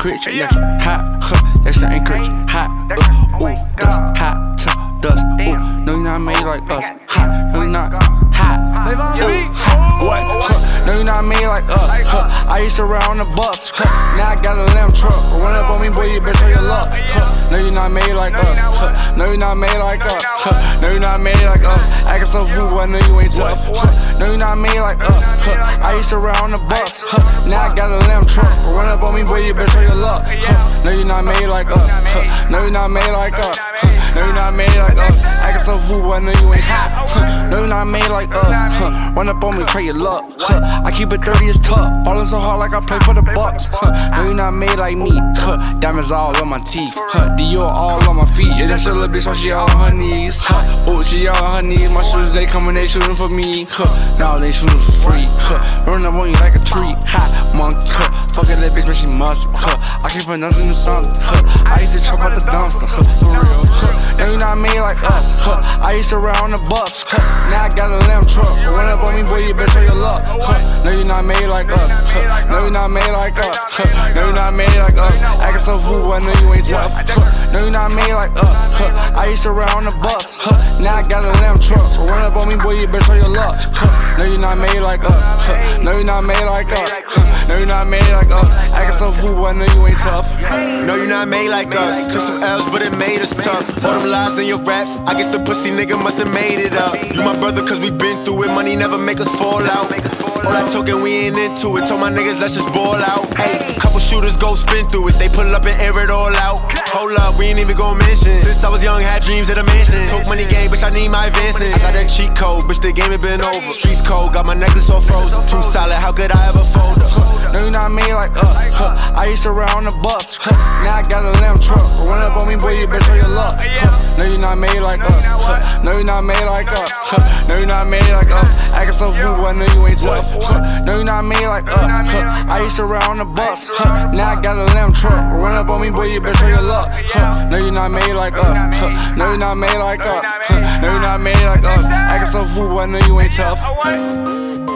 Encourage your next hot, that shit encourage. Hot, ooh, dust, hot, dust, ooh. No, you're not made like us. Hot, no, you're not hot. What? No, you're not made like us. I used to ride on the bus. Now I got a lamb truck. Run up on me, boy, you better show your luck. No, you're not made like us. No, you're not made like us. No, you're not made like us. Acting so fool, but I know you ain't tough. No, you're not made like us. I used to ride on the bus. Now I got a lamb truck. Run up on me, boy, you better show your luck. No, you're not made like us. No, you're not made like us. No, you're not made like us. Acting so fool, but I know you ain't tough. No, you're not made like us. Run up on me, try your luck. I keep it 30 as tough. Ballin' so hard like I play for the Bucks. No, you're not made like me. Diamonds all on my teeth. Dior all on my feet. Yeah, that's your little bitch, so she all on her knees. Oh, she all on her knees. My shooters, they coming, they shooting for me. Now they shooting for free. Run up on you like a tree. Hot monk. Fuck it, that bitch, man, she must. I came for nothing to something. I used to chop out the dumpster. For real. No, you're not made like us. I used to ride on the bus. Now I got a lamb truck. Run up on me, boy, you better show your luck. No, you're not made like us. No, you're not made like us. No, you're not made like us. Acting so fool, but I know you ain't tough. No, you're not made like us. I used to ride on the bus. Now I got a lamb truck. Run up on me, boy, you better show your luck. No, you're not made like us. No, you're not made like us. No, you're not made like us. Acting so fool, but I know you ain't tough. No, you're not made like us. Took some L's, but it made us tough. All them lies in your raps, I guess the pussy nigga must've made it up. You my brother, cause we been through it. Money never make us fall out. All that talking, we ain't into it. Told my niggas, let's just ball out. Ayy, couple shooters go spin through it. They pull up and air it all out. Hold up, we ain't even gon' mention. Since I was young, had dreams of the mansion. Took money game, bitch, I need my advancing. I got that cheat code, bitch, the game ain't been over. Streets cold, got my necklace all frozen. Too solid, how could I ever fold up? No, you're not made like us. I used to ride on the bus. Now I got a lamb truck. Run up on me, boy, you better show your luck. No, you're not made like us. No, you're not made like us. No, you're not made like us. Acting so fool, but I know you ain't tough. No, you're not made like us. I used to ride on the bus. Now I got a lamb truck. Run up on me, boy, you better show your luck. No, you're not made like us. No, you're not made like us. No, you're not made like us. Acting so fool, but I know you ain't tough.